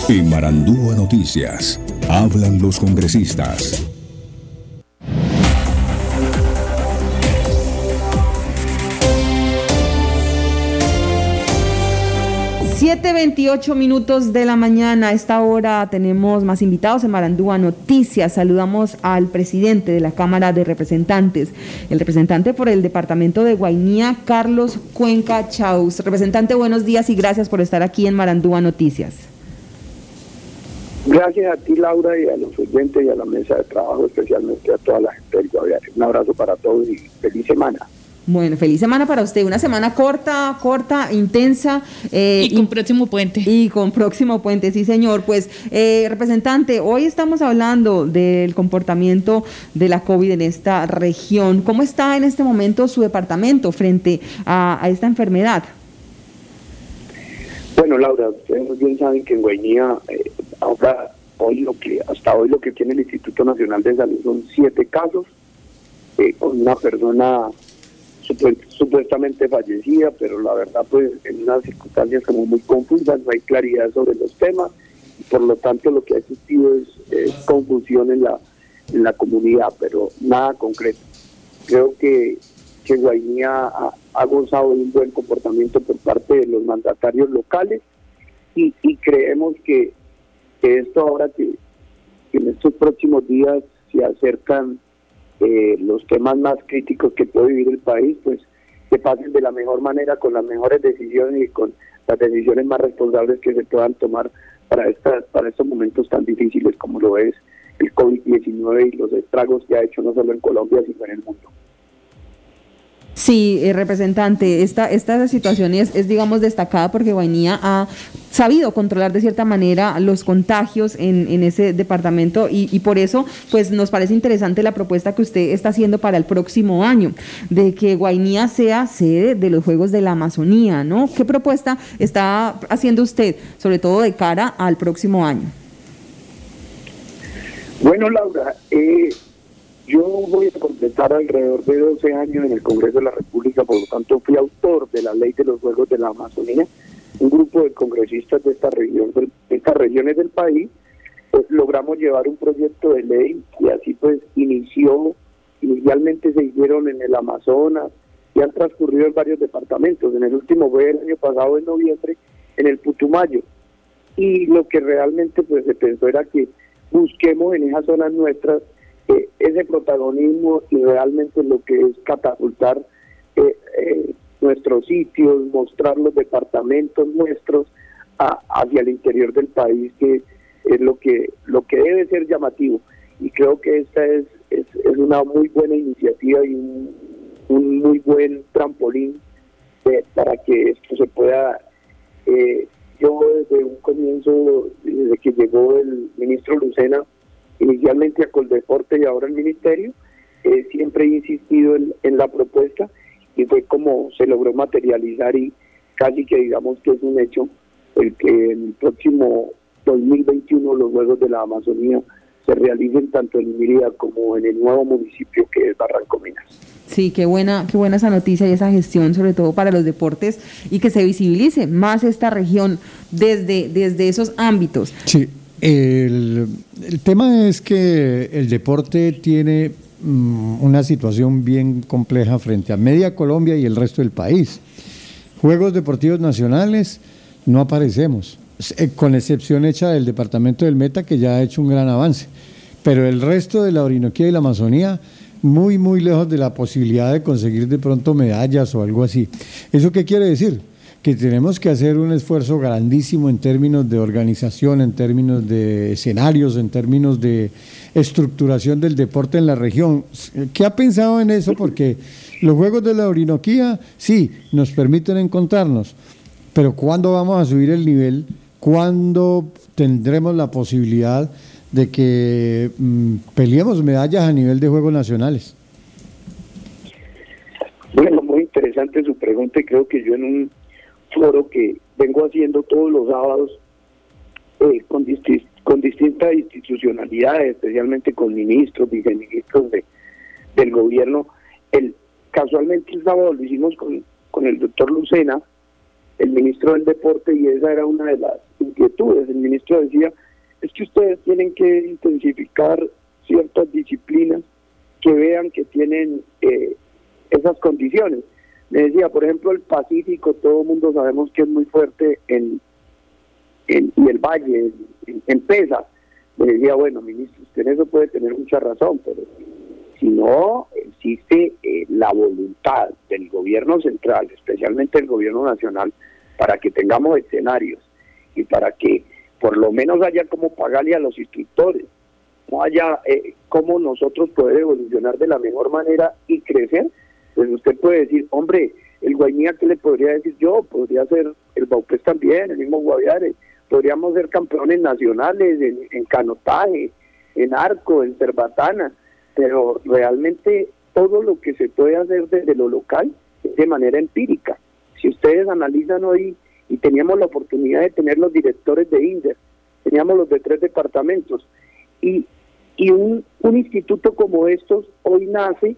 En Marandúa Noticias, hablan los congresistas. Siete 28 minutos de la mañana. A esta hora tenemos más invitados en Marandúa Noticias. Saludamos al presidente de la Cámara de Representantes, el representante por el departamento de Guainía, Carlos Cuenca Chaus. Representante, buenos días y gracias por estar aquí en Marandúa Noticias. Gracias a ti, Laura, y a los oyentes y a la mesa de trabajo, especialmente a toda la gente del Guaviare. Un abrazo para todos y feliz semana. Bueno, feliz semana para usted, una semana corta, intensa. Y con próximo puente. Y con próximo puente, sí señor. Pues, representante, hoy estamos hablando del comportamiento de la COVID en esta región. ¿Cómo está en este momento su departamento frente a esta enfermedad? Bueno, Laura, ustedes muy bien saben que en Guainía, hasta hoy lo que tiene el Instituto Nacional de Salud son 7 casos, con una persona supuestamente fallecida, pero la verdad pues en unas circunstancias como muy confusas, no hay claridad sobre los temas, y por lo tanto lo que ha existido es confusión en la comunidad, pero nada concreto. Creo que Guainía ha gozado de un buen comportamiento por parte de los mandatarios locales y creemos que esto ahora que en estos próximos días se acercan los temas más críticos que puede vivir el país, pues que pasen de la mejor manera, con las mejores decisiones y con las decisiones más responsables que se puedan tomar para estos momentos tan difíciles como lo es el COVID-19 y los estragos que ha hecho no solo en Colombia, sino en el mundo. Sí, representante, esta situación es digamos destacada porque Guainía ha sabido controlar de cierta manera los contagios en ese departamento y por eso pues nos parece interesante la propuesta que usted está haciendo para el próximo año, de que Guainía sea sede de los Juegos de la Amazonía, ¿no? ¿Qué propuesta está haciendo usted, sobre todo de cara al próximo año? Bueno, Laura, yo voy a completar alrededor de 12 años en el Congreso de la República, por lo tanto fui autor de la Ley de los Juegos de la Amazonía. Un grupo de congresistas de estas regiones del país, pues logramos llevar un proyecto de ley y así pues inicialmente se hicieron en el Amazonas y han transcurrido en varios departamentos. En el último fue el año pasado, en noviembre, en el Putumayo. Y lo que realmente pues se pensó era que busquemos en esas zonas nuestras ese protagonismo y realmente lo que es catapultar nuestros sitios, mostrar los departamentos nuestros hacia el interior del país, que es lo que debe ser llamativo. Y creo que esta es una muy buena iniciativa y un muy buen trampolín para que esto se pueda. Yo desde un comienzo, desde que llegó el ministro Lucena, inicialmente a Coldeporte y ahora al Ministerio, siempre he insistido en la propuesta y fue como se logró materializar y casi que digamos que es un hecho el que en el próximo 2021 los Juegos de la Amazonía se realicen tanto en Mérida como en el nuevo municipio que es Barranco Minas. Sí, qué buena esa noticia y esa gestión, sobre todo para los deportes, y que se visibilice más esta región desde esos ámbitos. Sí. El tema es que el deporte tiene una situación bien compleja frente a media Colombia y el resto del país. Juegos deportivos nacionales no aparecemos, con excepción hecha del departamento del Meta, que ya ha hecho un gran avance, pero el resto de la Orinoquía y la Amazonía muy lejos de la posibilidad de conseguir de pronto medallas o algo así. ¿Eso qué quiere decir? Que tenemos que hacer un esfuerzo grandísimo en términos de organización, en términos de escenarios, en términos de estructuración del deporte en la región. ¿Qué ha pensado en eso? Porque los Juegos de la Orinoquía, sí, nos permiten encontrarnos, pero ¿cuándo vamos a subir el nivel? ¿Cuándo tendremos la posibilidad de que peleemos medallas a nivel de Juegos Nacionales? Bueno, muy interesante su pregunta y creo que yo en un foro que vengo haciendo todos los sábados con distintas institucionalidades, especialmente con ministros, viceministros del gobierno. Casualmente el sábado lo hicimos con el doctor Lucena, el ministro del Deporte, y esa era una de las inquietudes. El ministro ministro decía, es que ustedes tienen que intensificar ciertas disciplinas que vean que tienen esas condiciones. Me decía, por ejemplo, el Pacífico, todo el mundo sabemos que es muy fuerte y el Valle, en Pesa. Me decía, bueno, ministro, usted en eso puede tener mucha razón, pero si no existe la voluntad del gobierno central, especialmente el gobierno nacional, para que tengamos escenarios y para que por lo menos haya como pagarle a los instructores, no haya cómo nosotros poder evolucionar de la mejor manera y crecer, pues usted puede decir, hombre, el Guainía, ¿qué le podría decir yo? Podría ser el Baupés también, el mismo Guaviare, podríamos ser campeones nacionales en canotaje, en arco, en cerbatana, pero realmente todo lo que se puede hacer desde lo local es de manera empírica. Si ustedes analizan hoy, y teníamos la oportunidad de tener los directores de INDER, teníamos los de 3 departamentos, y un instituto como estos hoy nace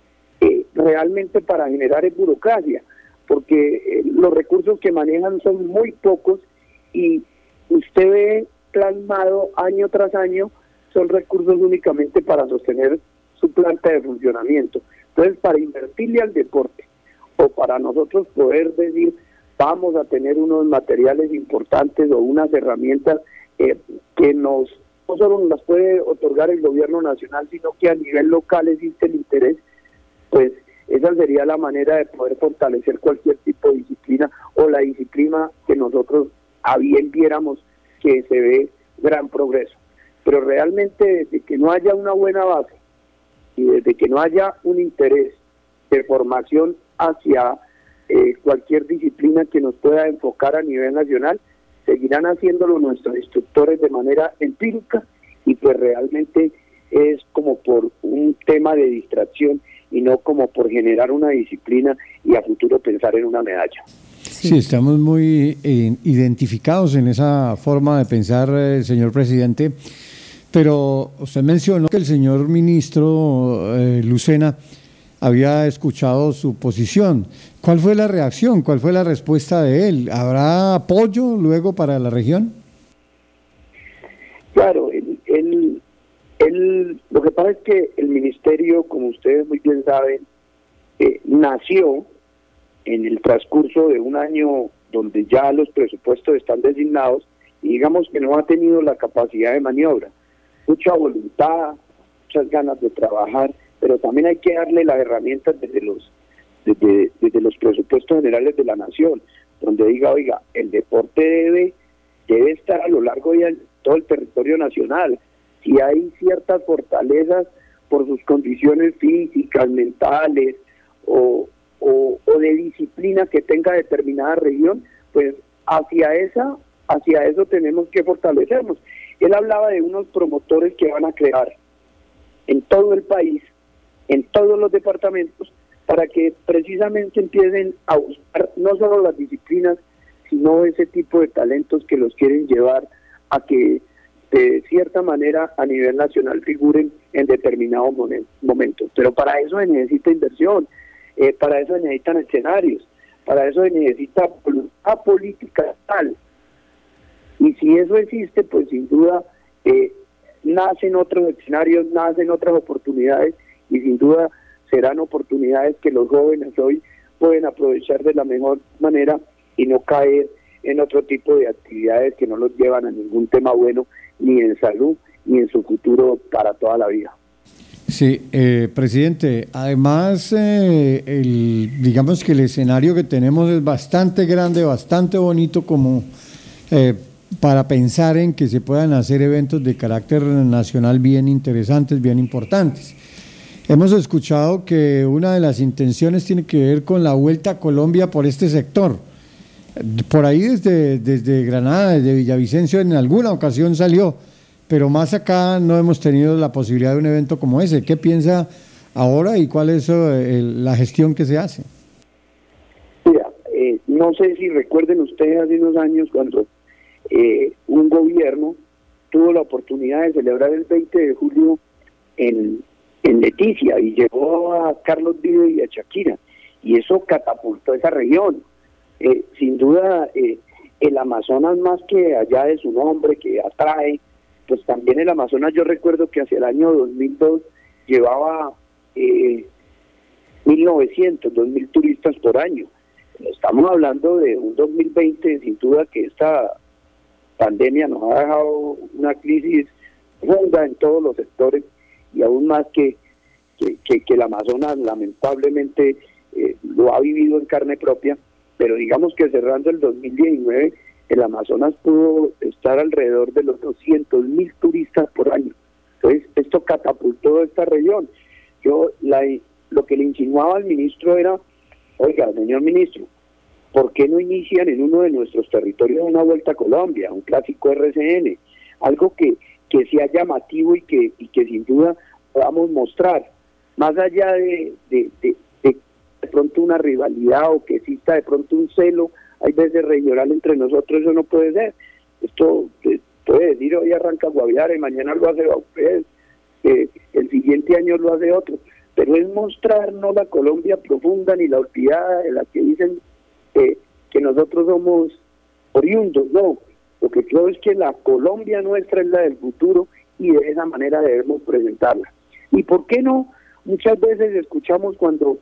realmente para generar burocracia, porque los recursos que manejan son muy pocos y usted ve plasmado año tras año son recursos únicamente para sostener su planta de funcionamiento. Entonces, para invertirle al deporte o para nosotros poder decir vamos a tener unos materiales importantes o unas herramientas que no solo nos las puede otorgar el gobierno nacional, sino que a nivel local existe el interés, pues esa sería la manera de poder fortalecer cualquier tipo de disciplina o la disciplina que nosotros a bien viéramos que se ve gran progreso. Pero realmente desde que no haya una buena base y desde que no haya un interés de formación hacia cualquier disciplina que nos pueda enfocar a nivel nacional, seguirán haciéndolo nuestros instructores de manera empírica y pues realmente es como por un tema de distracción y no como por generar una disciplina y a futuro pensar en una medalla. Sí, estamos muy identificados en esa forma de pensar, señor presidente, pero usted mencionó que el señor ministro Lucena había escuchado su posición. ¿Cuál fue la reacción? ¿Cuál fue la respuesta de él? ¿Habrá apoyo luego para la región? Claro, lo que pasa es que el ministerio, como ustedes muy bien saben, nació en el transcurso de un año donde ya los presupuestos están designados y digamos que no ha tenido la capacidad de maniobra. Mucha voluntad, muchas ganas de trabajar, pero también hay que darle las herramientas desde los presupuestos generales de la nación, donde diga, oiga, el deporte debe estar a lo largo de todo el territorio nacional. Si hay ciertas fortalezas por sus condiciones físicas, mentales o de disciplina que tenga determinada región, pues hacia eso tenemos que fortalecernos. Él hablaba de unos promotores que van a crear en todo el país, en todos los departamentos, para que precisamente empiecen a buscar no solo las disciplinas, sino ese tipo de talentos que los quieren llevar a que de cierta manera a nivel nacional figuren en determinados momentos. Pero para eso se necesita inversión, para eso se necesitan escenarios, para eso se necesita voluntad política tal. Y si eso existe, pues sin duda nacen otros escenarios, nacen otras oportunidades y sin duda serán oportunidades que los jóvenes hoy pueden aprovechar de la mejor manera y no caer en otro tipo de actividades que no los llevan a ningún tema bueno, ni en salud, ni en su futuro para toda la vida. Sí, presidente, además digamos que el escenario que tenemos es bastante grande, bastante bonito como para pensar en que se puedan hacer eventos de carácter nacional bien interesantes, bien importantes. Hemos escuchado que una de las intenciones tiene que ver con la Vuelta a Colombia por este sector. Por ahí desde Granada, desde Villavicencio en alguna ocasión salió, pero más acá no hemos tenido la posibilidad de un evento como ese. ¿Qué piensa ahora y cuál es la gestión que se hace? Mira, no sé si recuerden ustedes hace unos años cuando un gobierno tuvo la oportunidad de celebrar el 20 de julio en Leticia y llevó a Carlos Vives y a Shakira y eso catapultó esa región. Sin duda el Amazonas, más que allá de su nombre, que atrae, pues también el Amazonas, yo recuerdo que hacia el año 2002 llevaba 2.000 turistas por año. Estamos hablando de un 2020, sin duda que esta pandemia nos ha dejado una crisis profunda en todos los sectores, y aún más que el Amazonas lamentablemente lo ha vivido en carne propia, pero digamos que cerrando el 2019, el Amazonas pudo estar alrededor de los 200.000 turistas por año. Entonces, esto catapultó esta región. Lo que le insinuaba al ministro era, oiga, señor ministro, ¿por qué no inician en uno de nuestros territorios una vuelta a Colombia, un clásico RCN? Algo que sea llamativo y que sin duda podamos mostrar, más allá de pronto una rivalidad o que exista de pronto un celo, hay veces regional entre nosotros, eso no puede ser. Esto puede decir, hoy arranca Guaviare, mañana lo hace Baupés, el siguiente año lo hace otro, pero es mostrar no la Colombia profunda ni la olvidada de la que dicen que nosotros somos oriundos, no. Lo que creo es que la Colombia nuestra es la del futuro y de esa manera debemos presentarla. ¿Y por qué no? Muchas veces escuchamos cuando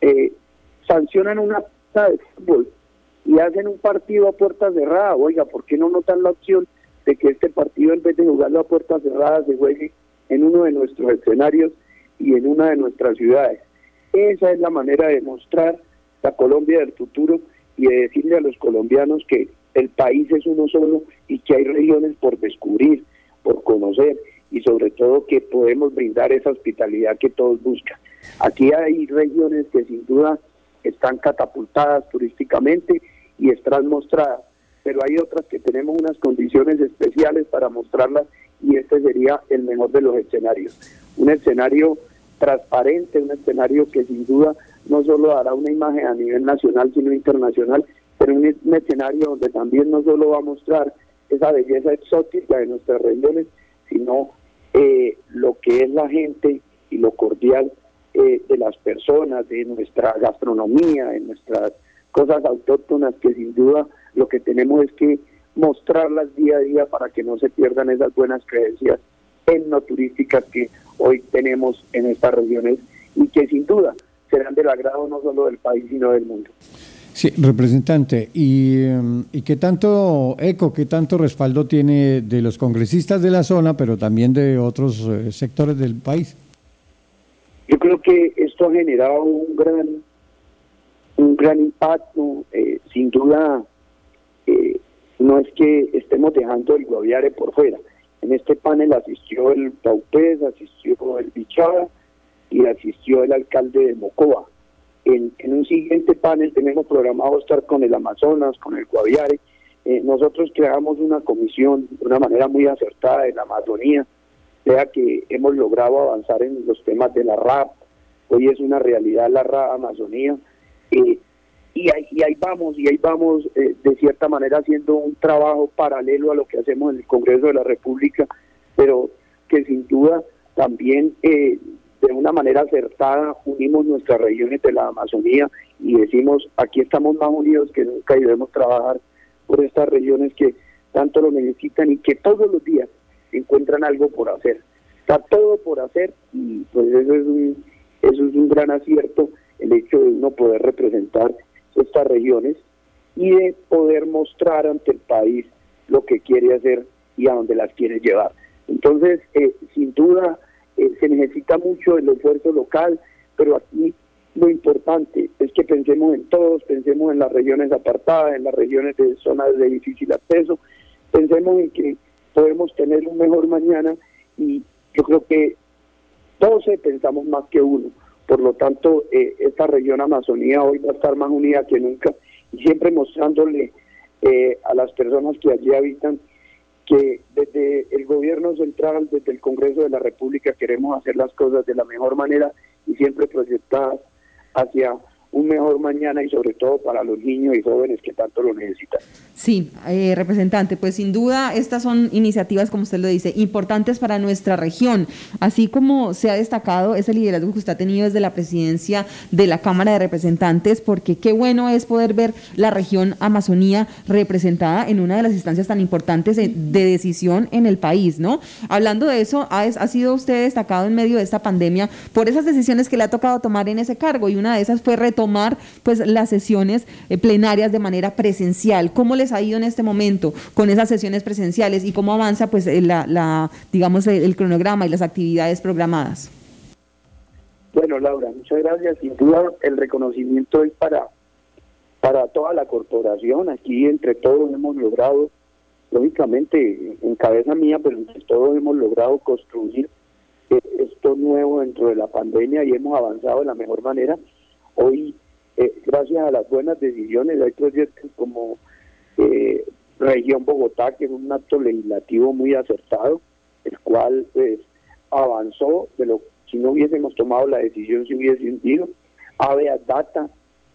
sancionan una pista de fútbol y hacen un partido a puerta cerrada. Oiga, ¿por qué no notan la opción de que este partido, en vez de jugarlo a puerta cerrada, se juegue en uno de nuestros escenarios y en una de nuestras ciudades? Esa es la manera de mostrar la Colombia del futuro y de decirle a los colombianos que el país es uno solo y que hay regiones por descubrir, por conocer, y sobre todo que podemos brindar esa hospitalidad que todos buscan. Aquí hay regiones que sin duda están catapultadas turísticamente y están mostradas, pero hay otras que tenemos unas condiciones especiales para mostrarlas, y este sería el mejor de los escenarios. Un escenario transparente, un escenario que sin duda no solo dará una imagen a nivel nacional, sino internacional, pero un escenario donde también no solo va a mostrar esa belleza exótica de nuestras regiones, sino lo que es la gente y lo cordial de las personas, de nuestra gastronomía, de nuestras cosas autóctonas, que sin duda lo que tenemos es que mostrarlas día a día para que no se pierdan esas buenas creencias etnoturísticas que hoy tenemos en estas regiones y que sin duda serán del agrado no solo del país, sino del mundo. Sí, representante, ¿y qué tanto eco, qué tanto respaldo tiene de los congresistas de la zona, pero también de otros sectores del país? Yo creo que esto ha generado un gran impacto. Sin duda, no es que estemos dejando el Guaviare por fuera. En este panel asistió el Baupés, asistió el Bichada y asistió el alcalde de Mocoa. En un siguiente panel tenemos programado estar con el Amazonas, con el Guaviare. Nosotros creamos una comisión de una manera muy acertada de la Amazonía, sea que hemos logrado avanzar en los temas de la RAP. Hoy es una realidad la RAP Amazonía. Y ahí vamos de cierta manera haciendo un trabajo paralelo a lo que hacemos en el Congreso de la República, pero que sin duda también de una manera acertada unimos nuestras regiones de la Amazonía y decimos, aquí estamos más unidos que nunca y debemos trabajar por estas regiones que tanto lo necesitan y que todos los días encuentran algo por hacer. Está todo por hacer, y pues eso es un gran acierto, el hecho de uno poder representar estas regiones y de poder mostrar ante el país lo que quiere hacer y a dónde las quiere llevar. Entonces, sin duda, se necesita mucho el esfuerzo local, pero aquí lo importante es que pensemos en todos, pensemos en las regiones apartadas, en las regiones de zonas de difícil acceso, pensemos en que podemos tener un mejor mañana, y yo creo que todos pensamos más que uno. Por lo tanto, esta región Amazonía hoy va a estar más unida que nunca, y siempre mostrándole a las personas que allí habitan que desde el gobierno central, desde el Congreso de la República, queremos hacer las cosas de la mejor manera y siempre proyectadas hacia un mejor mañana y sobre todo para los niños y jóvenes que tanto lo necesitan. Sí, representante, pues sin duda estas son iniciativas, como usted lo dice, importantes para nuestra región, así como se ha destacado ese liderazgo que usted ha tenido desde la presidencia de la Cámara de Representantes, porque qué bueno es poder ver la región Amazonía representada en una de las instancias tan importantes de decisión en el país, ¿no? Hablando de eso, ha sido usted destacado en medio de esta pandemia por esas decisiones que le ha tocado tomar en ese cargo, y una de esas fue retomar pues las sesiones plenarias de manera presencial. ¿Cómo les ha ido en este momento con esas sesiones presenciales y cómo avanza pues digamos el cronograma y las actividades programadas? Bueno, Laura, muchas gracias. Sin duda el reconocimiento es para toda la corporación. Aquí entre todos hemos logrado, lógicamente en cabeza mía, pero entre todos hemos logrado construir esto nuevo dentro de la pandemia y hemos avanzado de la mejor manera. Hoy, gracias a las buenas decisiones, hay proyectos como Región Bogotá, que es un acto legislativo muy acertado, el cual pues avanzó de lo si no hubiésemos tomado la decisión se hubiese hundido. Habeas Data,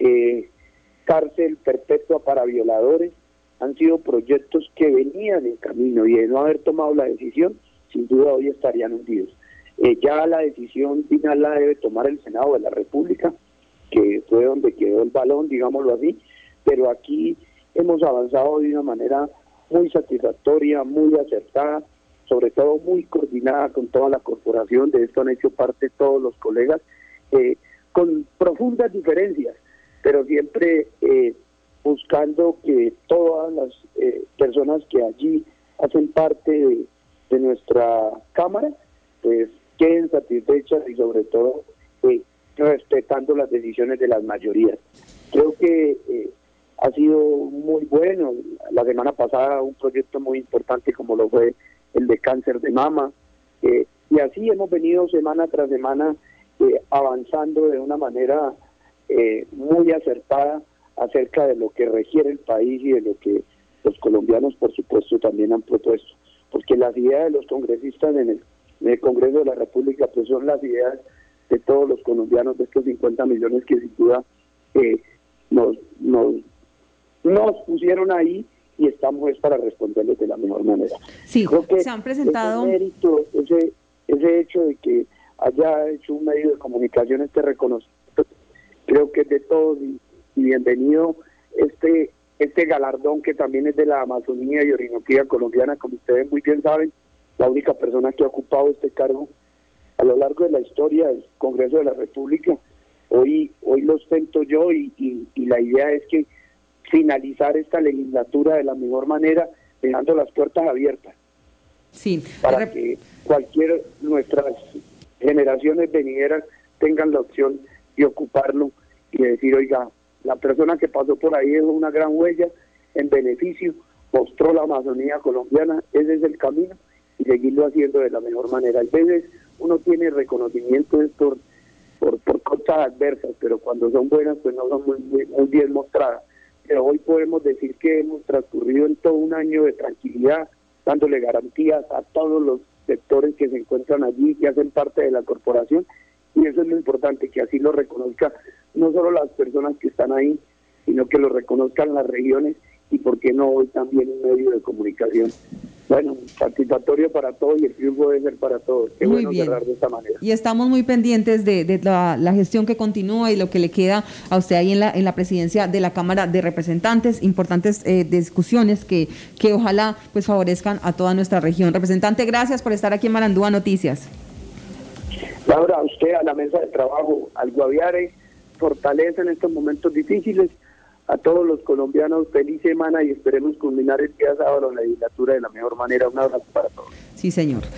cárcel perpetua para violadores, han sido proyectos que venían en camino y de no haber tomado la decisión, sin duda hoy estarían hundidos. Ya la decisión final la debe tomar el Senado de la República, que fue donde quedó el balón, digámoslo así, pero aquí hemos avanzado de una manera muy satisfactoria, muy acertada, sobre todo muy coordinada con toda la corporación. De esto han hecho parte todos los colegas, con profundas diferencias, pero siempre buscando que todas las personas que allí hacen parte de nuestra Cámara, pues queden satisfechas y sobre todo respetando las decisiones de las mayorías. Creo que ha sido muy bueno. La semana pasada un proyecto muy importante como lo fue el de cáncer de mama, y así hemos venido semana tras semana avanzando de una manera muy acertada acerca de lo que requiere el país y de lo que los colombianos por supuesto también han propuesto, porque las ideas de los congresistas en el Congreso de la República pues son las ideas de todos los colombianos, de estos 50 millones que sin duda nos pusieron ahí, y estamos para responderles de la mejor manera. Sí, creo que se han presentado ese mérito, ese hecho de que haya hecho un medio de comunicación este reconocimiento, creo que es de todos, y bienvenido este galardón que también es de la Amazonía y Orinoquía colombiana. Como ustedes muy bien saben, la única persona que ha ocupado este cargo a lo largo de la historia del Congreso de la República. Hoy lo ostento yo, y la idea es que finalizar esta legislatura de la mejor manera, dejando las puertas abiertas, sí, para que nuestras generaciones venideras tengan la opción de ocuparlo y de decir, oiga, la persona que pasó por ahí dejó una gran huella en beneficio, mostró la Amazonía colombiana, ese es el camino, y seguirlo haciendo de la mejor manera. A veces uno tiene reconocimiento por cosas adversas, pero cuando son buenas pues no son muy bien mostradas. Pero hoy podemos decir que hemos transcurrido en todo un año de tranquilidad, dándole garantías a todos los sectores que se encuentran allí, que hacen parte de la corporación, y eso es lo importante, que así lo reconozca no solo las personas que están ahí, sino que lo reconozcan las regiones, y por qué no hoy también un medio de comunicación. Bueno, satisfactorio para todos, y el triunfo debe ser para todos. Qué muy bueno bien. cerrar de esta manera. Y estamos muy pendientes de la gestión que continúa y lo que le queda a usted ahí en la presidencia de la Cámara de Representantes. Importantes discusiones que ojalá pues favorezcan a toda nuestra región. Representante, gracias por estar aquí en Marandúa Noticias. Laura, a usted, a la mesa de trabajo, al Guaviare, fortaleza en estos momentos difíciles. A todos los colombianos, feliz semana, y esperemos culminar el día sábado la legislatura de la mejor manera. Un abrazo para todos. Sí, señor.